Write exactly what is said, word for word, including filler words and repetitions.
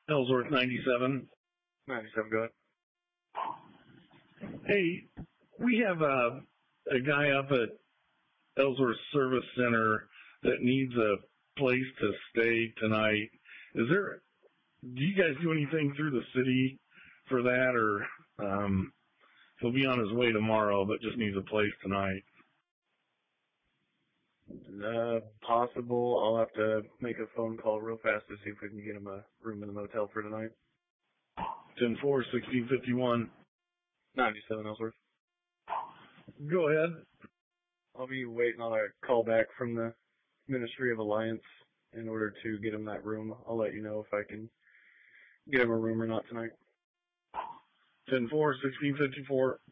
Ellsworth ninety-seven. ninety-seven, go ahead. Hey, we have a, a guy up at Ellsworth Service Center that needs a place to stay tonight. Is there, do you guys do anything through the city for that, or um, he'll be on his way tomorrow but just needs a place tonight? Uh, possible. I'll have to make a phone call real fast to see if we can get him a room in the motel for tonight. ten four, sixteen fifty-one. ninety-seven, Ellsworth. Go ahead. I'll be waiting on a call back from the Ministry of Alliance in order to get him that room. I'll let you know if I can get him a room or not tonight. ten four, sixteen fifty-four.